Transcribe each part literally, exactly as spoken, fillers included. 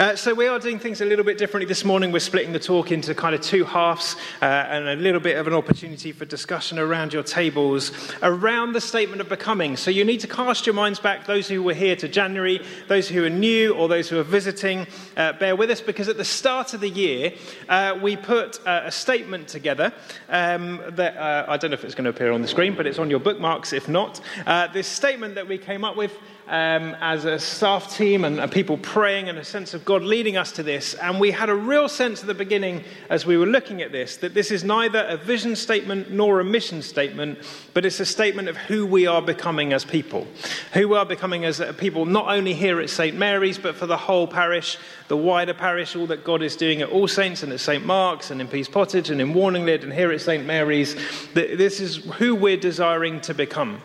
Uh, so we are doing things a little bit differently this morning. We're splitting the talk into kind of two halves uh, and a little bit of an opportunity for discussion around your tables around the statement of becoming. So you need to cast your minds back, those who were here to January, those who are new or those who are visiting. Uh, bear with us, because at the start of the year, uh, we put uh, a statement together um, that uh, I don't know if it's going to appear on the screen, but it's on your bookmarks if not. Uh, this statement that we came up with Um, as a staff team and, and people praying and a sense of God leading us to this. And we had a real sense at the beginning as we were looking at this that this is neither a vision statement nor a mission statement, but it's a statement of who we are becoming as people. Who we are becoming as people not only here at Saint Mary's, but for the whole parish, the wider parish, all that God is doing at All Saints and at Saint Mark's and in Pease Pottage and in Warninglid and here at Saint Mary's. This is who we're desiring to become.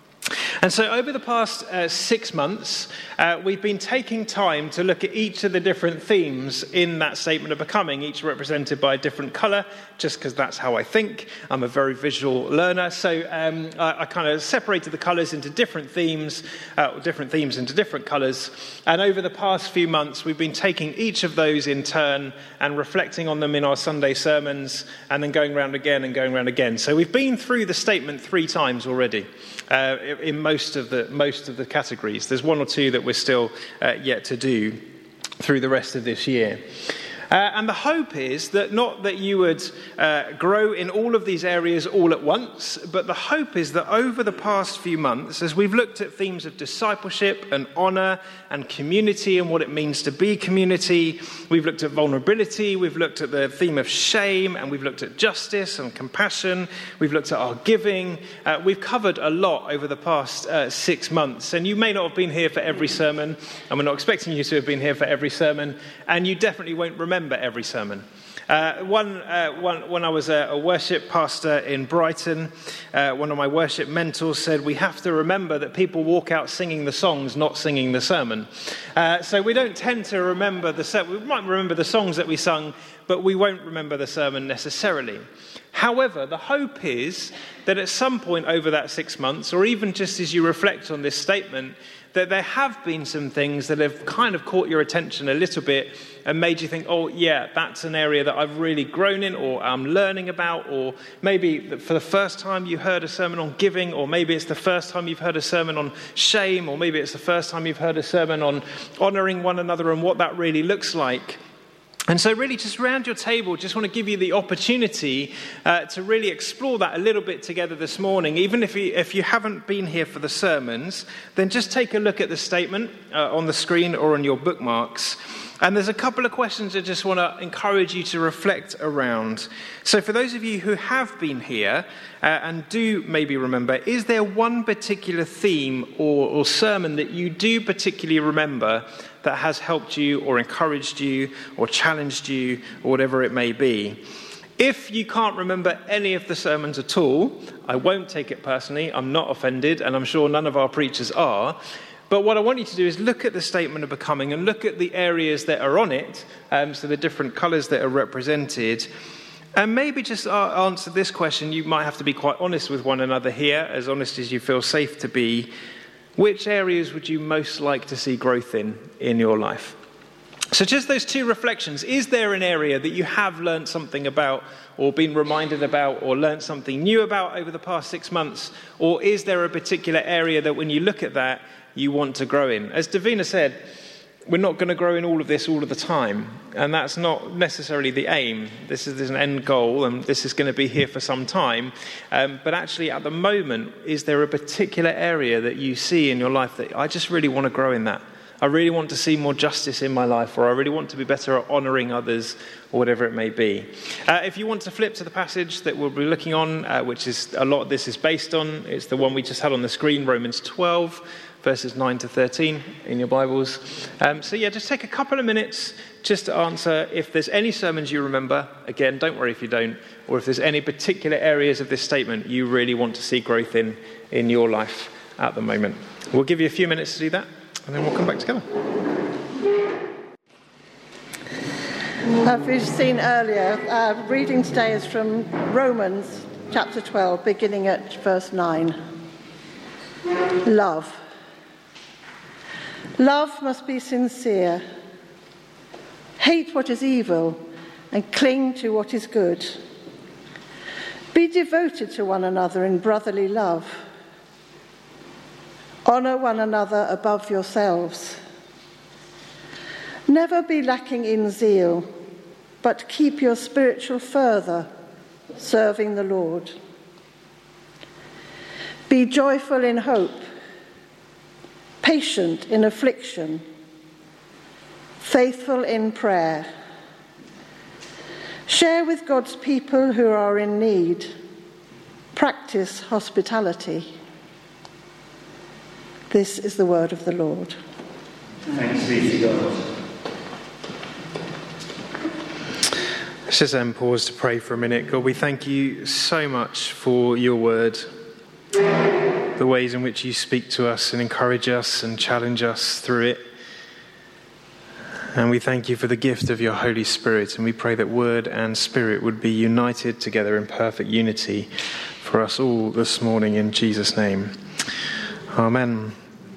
And so over the past uh, six months, uh, we've been taking time to look at each of the different themes in that statement of becoming, each represented by a different colour, just because that's how I think. I'm a very visual learner, so um, I, I kind of separated the colours into different themes, uh, different themes into different colours. And over the past few months, we've been taking each of those in turn and reflecting on them in our Sunday sermons, and then going round again and going round again. So we've been through the statement three times already. Uh, in most of the most of the categories. There's one or two that we're still uh, yet to do through the rest of this year. Uh, and the hope is that not that you would uh, grow in all of these areas all at once, but the hope is that over the past few months, as we've looked at themes of discipleship and honour and community and what it means to be community, we've looked at vulnerability, we've looked at the theme of shame, and we've looked at justice and compassion, we've looked at our giving. Uh, we've covered a lot over the past uh, six months, and you may not have been here for every sermon, and we're not expecting you to have been here for every sermon, and you definitely won't remember every sermon. Uh, one, uh, one, when I was a, a worship pastor in Brighton, uh, one of my worship mentors said, we have to remember that people walk out singing the songs, not singing the sermon. Uh, so we don't tend to remember the sermon. We might remember the songs that we sung, but we won't remember the sermon necessarily. However, the hope is that at some point over that six months, or even just as you reflect on this statement, that there have been some things that have kind of caught your attention a little bit and made you think, oh, yeah, that's an area that I've really grown in or I'm learning about, or maybe for the first time you heard a sermon on giving, or maybe it's the first time you've heard a sermon on shame, or maybe it's the first time you've heard a sermon on honouring one another and what that really looks like. And so really just around your table, just want to give you the opportunity uh, to really explore that a little bit together this morning. Even if you, if you haven't been here for the sermons, then just take a look at the statement uh, on the screen or on your bookmarks. And there's a couple of questions I just want to encourage you to reflect around. So for those of you who have been here uh, and do maybe remember, is there one particular theme or, or sermon that you do particularly remember that has helped you or encouraged you or challenged you or whatever it may be? If you can't remember any of the sermons at all, I won't take it personally. I'm not offended, and I'm sure none of our preachers are. But what I want you to do is look at the statement of becoming and look at the areas that are on it, um, so the different colours that are represented, and maybe just uh, answer this question. You might have to be quite honest with one another here, as honest as you feel safe to be. Which areas would you most like to see growth in, in your life? So just those two reflections. Is there an area that you have learned something about or been reminded about or learned something new about over the past six months? Or is there a particular area that when you look at that, you want to grow in? As Davina said, we're not going to grow in all of this all of the time. And that's not necessarily the aim. This is, this is an end goal, and this is going to be here for some time. Um, but actually, at the moment, is there a particular area that you see in your life that I just really want to grow in that? I really want to see more justice in my life, or I really want to be better at honouring others, or whatever it may be. Uh, if you want to flip to the passage that we'll be looking on, uh, which is a lot of this is based on, it's the one we just had on the screen, Romans twelve, verses nine to thirteen in your Bibles. Um, so yeah, just take a couple of minutes just to answer if there's any sermons you remember. Again, don't worry if you don't, or if there's any particular areas of this statement you really want to see growth in in your life at the moment. We'll give you a few minutes to do that, and then we'll come back together. As we've seen earlier, uh, reading today is from Romans chapter twelve, beginning at verse nine. Love. Love must be sincere. Hate what is evil and cling to what is good. Be devoted to one another in brotherly love. Honour one another above yourselves. Never be lacking in zeal, but keep your spiritual fervour, serving the Lord. Be joyful in hope, patient in affliction, faithful in prayer. Share with God's people who are in need. Practice hospitality. This is the word of the Lord. Thanks be to God. Let's just then pause to pray for a minute. God, we thank you so much for your word, the ways in which you speak to us and encourage us and challenge us through it. And we thank you for the gift of your Holy Spirit, and we pray that word and spirit would be united together in perfect unity for us all this morning in Jesus' name. Amen.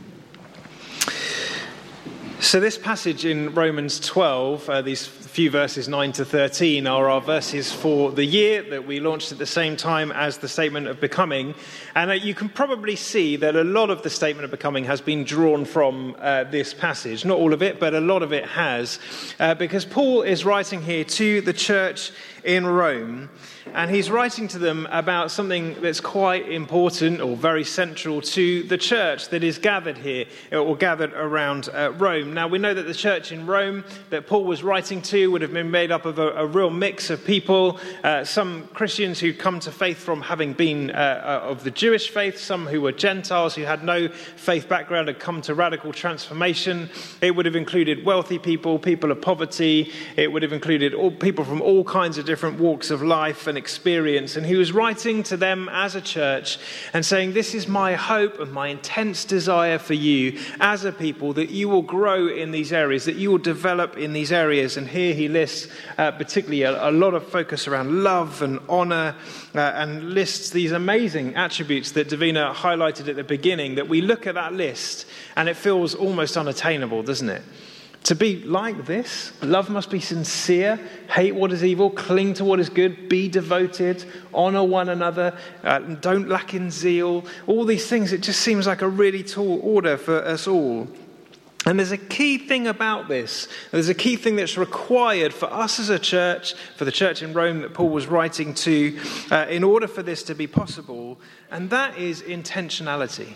So this passage in Romans twelve, uh, these few verses nine to thirteen, are our verses for the year that we launched at the same time as the Statement of Becoming. And uh, you can probably see that a lot of the Statement of Becoming has been drawn from uh, this passage. Not all of it, but a lot of it has. Uh, because Paul is writing here to the church in Rome, and he's writing to them about something that's quite important or very central to the church that is gathered here or gathered around uh, Rome. Now, we know that the church in Rome that Paul was writing to would have been made up of a, a real mix of people, uh, some Christians who'd come to faith from having been uh, of the Jewish faith, some who were Gentiles who had no faith background had come to radical transformation. It would have included wealthy people, people of poverty. It would have included all people from all kinds of different walks of life and experience. And he was writing to them as a church and saying, this is my hope and my intense desire for you as a people, that you will grow in these areas, that you will develop in these areas. And here he lists uh, particularly a, a lot of focus around love and honour, uh, and lists these amazing attributes that Davina highlighted at the beginning, that we look at that list and it feels almost unattainable, doesn't it? To be like this, love must be sincere, hate what is evil, cling to what is good, be devoted, honour one another, uh, don't lack in zeal. All these things, it just seems like a really tall order for us all. And there's a key thing about this. There's a key thing that's required for us as a church, for the church in Rome that Paul was writing to, uh, in order for this to be possible, and that is intentionality.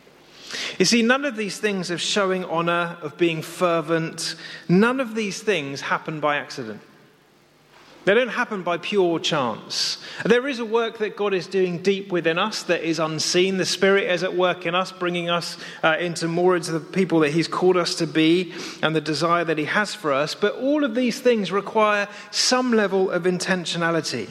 You see, none of these things of showing honour, of being fervent, none of these things happen by accident. They don't happen by pure chance. There is a work that God is doing deep within us that is unseen. The Spirit is at work in us, bringing us uh, into more into the people that he's called us to be and the desire that he has for us. But all of these things require some level of intentionality.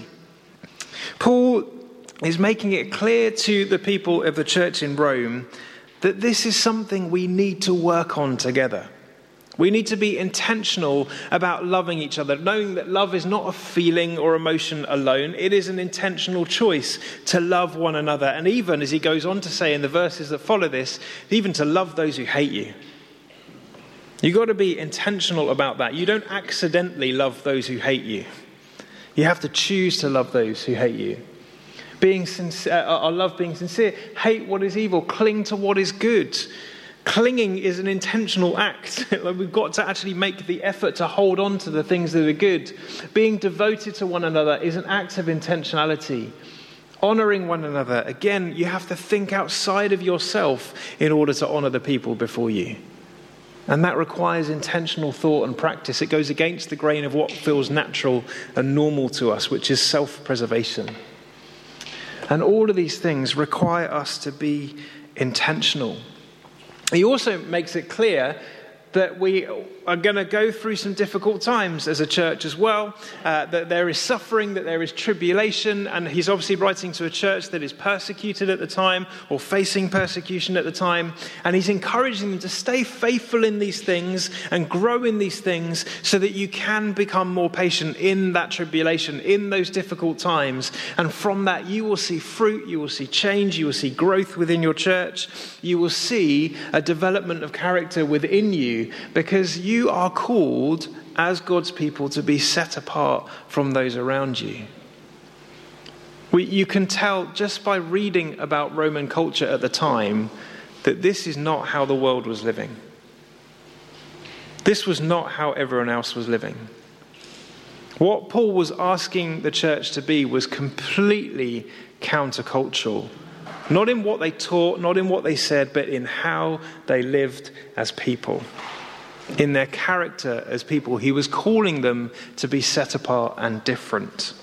Paul is making it clear to the people of the church in Rome that this is something we need to work on together. We need to be intentional about loving each other, knowing that love is not a feeling or emotion alone. It is an intentional choice to love one another. And even, as he goes on to say in the verses that follow this, even to love those who hate you. You've got to be intentional about that. You don't accidentally love those who hate you. You have to choose to love those who hate you. Being sincere, I love being sincere. Hate what is evil. Cling to what is good. Clinging is an intentional act. We've got to actually make the effort to hold on to the things that are good. Being devoted to one another is an act of intentionality. Honouring one another, again, you have to think outside of yourself in order to honour the people before you. And that requires intentional thought and practice. It goes against the grain of what feels natural and normal to us, which is self-preservation. And all of these things require us to be intentional. He also makes it clear that we are going to go through some difficult times as a church as well, uh, that there is suffering, that there is tribulation, and he's obviously writing to a church that is persecuted at the time or facing persecution at the time, and he's encouraging them to stay faithful in these things and grow in these things so that you can become more patient in that tribulation, in those difficult times, and from that you will see fruit, you will see change, you will see growth within your church, you will see a development of character within you you because you are called as God's people to be set apart from those around you. We, you can tell just by reading about Roman culture at the time that this is not how the world was living. This was not how everyone else was living. What Paul was asking the church to be was completely countercultural. Not in what they taught, not in what they said, but in how they lived as people. In their character as people. He was calling them to be set apart and different.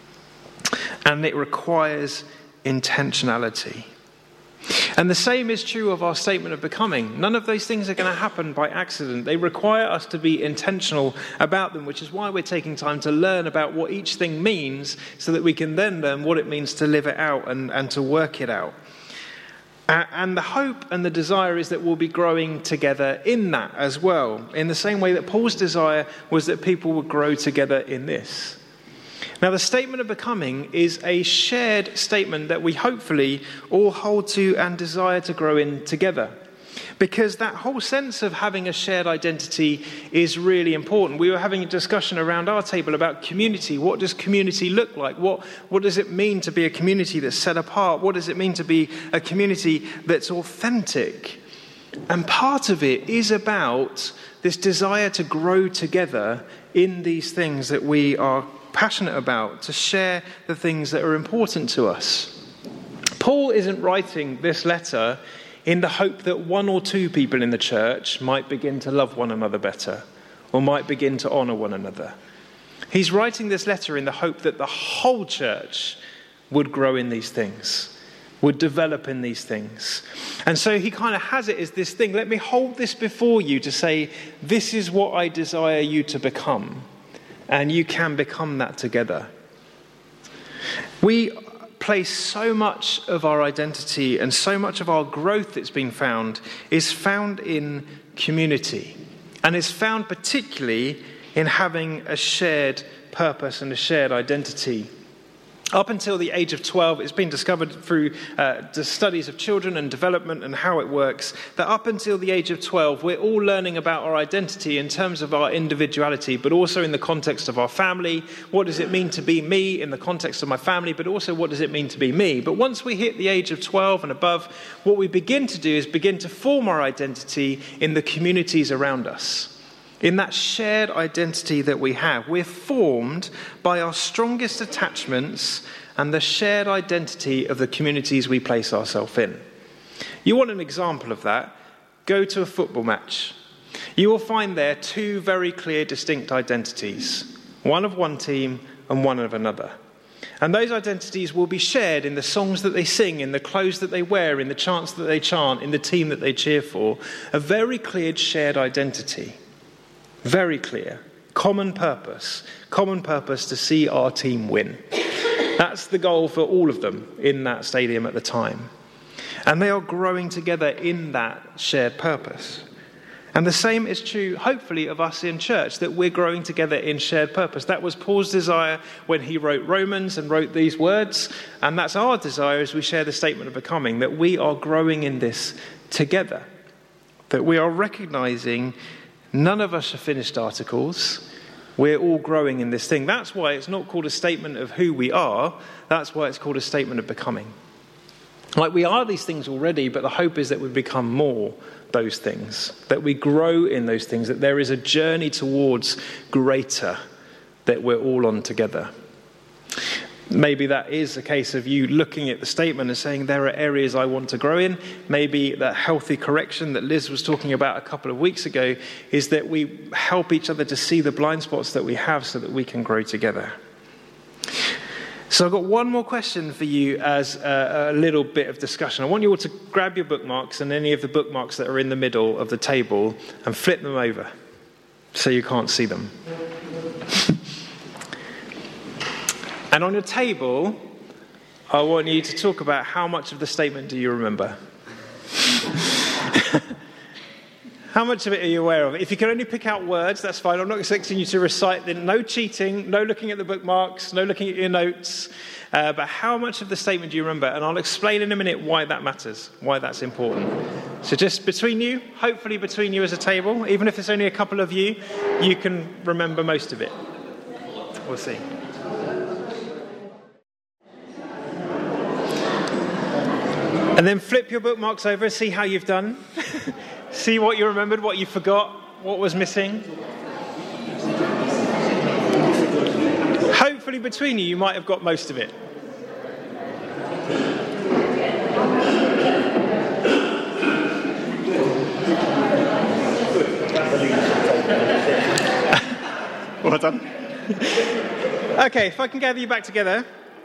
And it requires intentionality. And the same is true of our statement of becoming. None of those things are going to happen by accident. They require us to be intentional about them, which is why we're taking time to learn about what each thing means so that we can then learn what it means to live it out and, and to work it out. Uh, and the hope and the desire is that we'll be growing together in that as well, in the same way that Paul's desire was that people would grow together in this. Now, the statement of becoming is a shared statement that we hopefully all hold to and desire to grow in together. Because that whole sense of having a shared identity is really important. We were having a discussion around our table about community. What does community look like? What, what does it mean to be a community that's set apart? What does it mean to be a community that's authentic? And part of it is about this desire to grow together in these things that we are passionate about, to share the things that are important to us. Paul isn't writing this letter in the hope that one or two people in the church might begin to love one another better or might begin to honour one another. He's writing this letter in the hope that the whole church would grow in these things, would develop in these things. And so he kind of has it as this thing. Let me hold this before you to say, this is what I desire you to become. And you can become that together. We place so much of our identity and so much of our growth that's been found is found in community. And is found particularly in having a shared purpose and a shared identity. Up until the age of twelve, it's been discovered through uh, the studies of children and development and how it works, that up until the age of twelve, we're all learning about our identity in terms of our individuality, but also in the context of our family. What does it mean to be me in the context of my family, but also what does it mean to be me? But once we hit the age of twelve and above, what we begin to do is begin to form our identity in the communities around us. In that shared identity that we have, we're formed by our strongest attachments and the shared identity of the communities we place ourselves in. You want an example of that? Go to a football match. You will find there two very clear, distinct identities, one of one team and one of another. And those identities will be shared in the songs that they sing, in the clothes that they wear, in the chants that they chant, in the team that they cheer for. A very clear shared identity. Very clear. Common purpose. Common purpose to see our team win. That's the goal for all of them in that stadium at the time. And they are growing together in that shared purpose. And the same is true, hopefully, of us in church, that we're growing together in shared purpose. That was Paul's desire when he wrote Romans and wrote these words. And that's our desire as we share the statement of becoming, that we are growing in this together. That we are recognizing none of us are finished articles. We're all growing in this thing. That's why it's not called a statement of who we are. That's why it's called a statement of becoming. Like, we are these things already, but the hope is that we become more those things, that we grow in those things, that there is a journey towards greater that we're all on together. Maybe that is a case of you looking at the statement and saying, there are areas I want to grow in. Maybe that healthy correction that Liz was talking about a couple of weeks ago is that we help each other to see the blind spots that we have so that we can grow together. So I've got one more question for you as a, a little bit of discussion. I want you all to grab your bookmarks and any of the bookmarks that are in the middle of the table and flip them over so you can't see them. And on your table, I want you to talk about how much of the statement do you remember? How How much of it are you aware of? If you can only pick out words, that's fine. I'm not expecting you to recite them. No cheating, no looking at the bookmarks, no looking at your notes. Uh, but how much of the statement do you remember? And I'll explain in a minute why that matters, why that's important. So just between you, hopefully between you as a table, even if there's only a couple of you, you can remember most of it. We'll see. And then flip your bookmarks over and see how you've done. See what you remembered, what you forgot, what was missing. Hopefully between you, you might have got most of it. Well done. Okay, if I can gather you back together.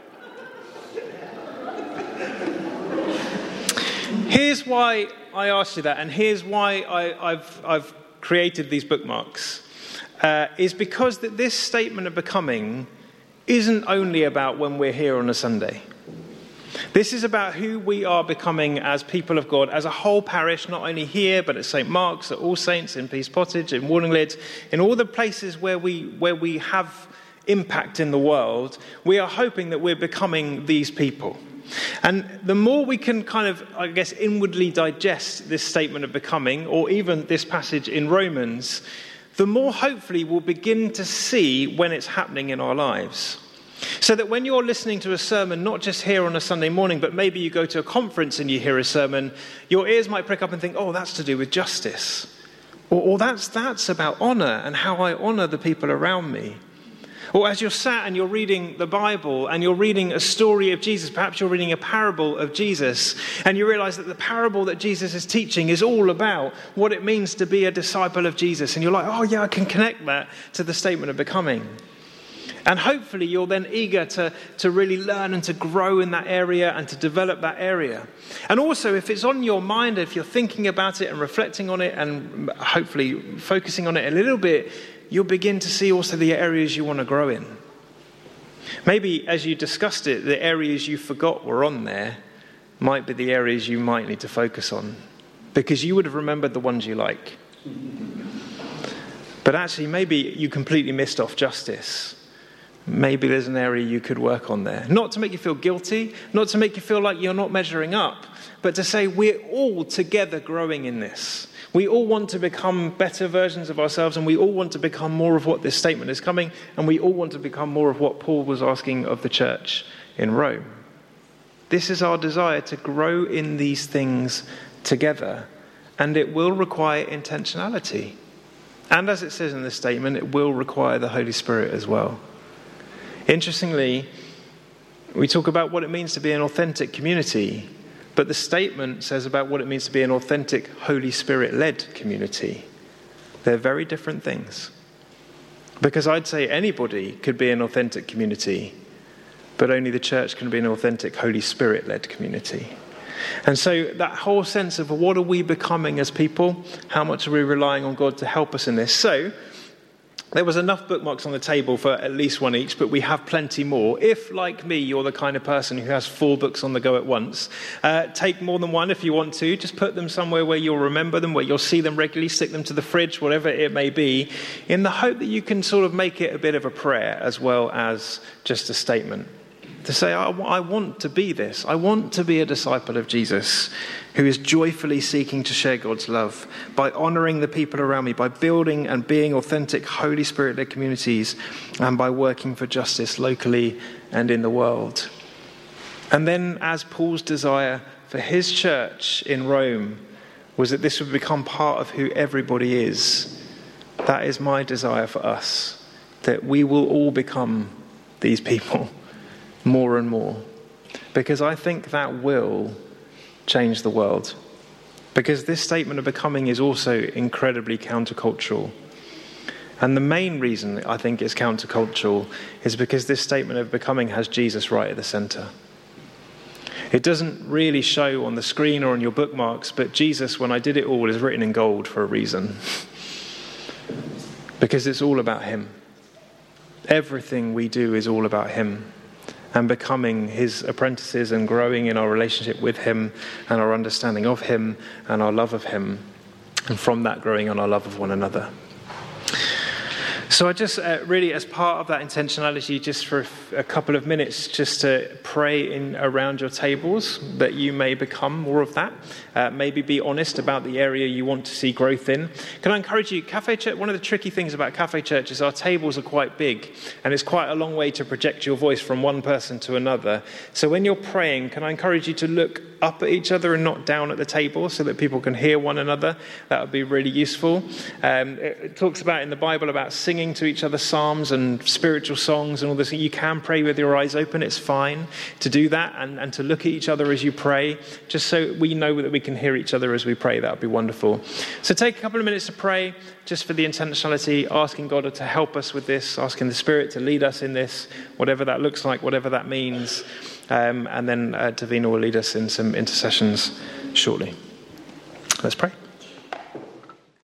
Here's why I asked you that, and here's why I, I've, I've created these bookmarks. Uh, is because that this statement of becoming isn't only about when we're here on a Sunday. This is about who we are becoming as people of God, as a whole parish, not only here, but at Saint Mark's, at All Saints, in Peace Pottage, in Warninglid, in all the places where we where we have impact in the world. We are hoping that we're becoming these people. And the more we can kind of, I guess, inwardly digest this statement of becoming, or even this passage in Romans, the more hopefully we'll begin to see when it's happening in our lives. So that when you're listening to a sermon, not just here on a Sunday morning, but maybe you go to a conference and you hear a sermon, your ears might prick up and think, oh, that's to do with justice. Or, or that's, that's about honour and how I honour the people around me. Or as you're sat and you're reading the Bible and you're reading a story of Jesus, perhaps you're reading a parable of Jesus, and you realise that the parable that Jesus is teaching is all about what it means to be a disciple of Jesus. And you're like, oh yeah, I can connect that to the statement of becoming. And hopefully you're then eager to, to really learn and to grow in that area and to develop that area. And also, if it's on your mind, if you're thinking about it and reflecting on it and hopefully focusing on it a little bit, you'll begin to see also the areas you want to grow in. Maybe as you discussed it, the areas you forgot were on there might be the areas you might need to focus on, because you would have remembered the ones you like. But actually, maybe you completely missed off justice. Maybe there's an area you could work on there. Not to make you feel guilty, not to make you feel like you're not measuring up, but to say we're all together growing in this. We all want to become better versions of ourselves, and we all want to become more of what this statement is coming, and we all want to become more of what Paul was asking of the church in Rome. This is our desire, to grow in these things together, and it will require intentionality. And as it says in this statement, it will require the Holy Spirit as well. Interestingly, we talk about what it means to be an authentic community, but the statement says about what it means to be an authentic Holy Spirit-led community. They're very different things. Because I'd say anybody could be an authentic community, but only the church can be an authentic Holy Spirit-led community. And so that whole sense of what are we becoming as people? How much are we relying on God to help us in this? So there was enough bookmarks on the table for at least one each, but we have plenty more. If, like me, you're the kind of person who has four books on the go at once, uh, take more than one if you want to. Just put them somewhere where you'll remember them, where you'll see them regularly, stick them to the fridge, whatever it may be, in the hope that you can sort of make it a bit of a prayer as well as just a statement. To say, I, I want to be this. I want to be a disciple of Jesus who is joyfully seeking to share God's love by honouring the people around me, by building and being authentic Holy Spirit-led communities, and by working for justice locally and in the world. And then, as Paul's desire for his church in Rome was that this would become part of who everybody is, that is my desire for us, that we will all become these people more and more, because I think that will change the world. Because this statement of becoming is also incredibly countercultural. And the main reason I think it's countercultural is because this statement of becoming has Jesus right at the centre. It doesn't really show on the screen or on your bookmarks, but Jesus, when I did it all, is written in gold for a reason. Because it's all about him. Everything we do is all about him. And becoming his apprentices and growing in our relationship with him and our understanding of him and our love of him. and from that growing on our love of one another. So I just uh, really, as part of that intentionality, just for a couple of minutes, just to pray in around your tables that you may become more of that. Uh, maybe be honest about the area you want to see growth in. Can I encourage you, Cafe Church, one of the tricky things about Cafe Church is our tables are quite big, and it's quite a long way to project your voice from one person to another. So when you're praying, can I encourage you to look up at each other and not down at the table so that people can hear one another? That would be really useful. Um, it, it talks about in the Bible about singing to each other psalms and spiritual songs and all this. You can pray with your eyes open. It's fine to do that and, and to look at each other as you pray, just so we know that we can hear each other as we pray. That would be wonderful. So take a couple of minutes to pray just for the intentionality, asking God to help us with this, asking the Spirit to lead us in this, whatever that looks like, whatever that means. Um, and then uh, Davina will lead us in some intercessions shortly. Let's pray.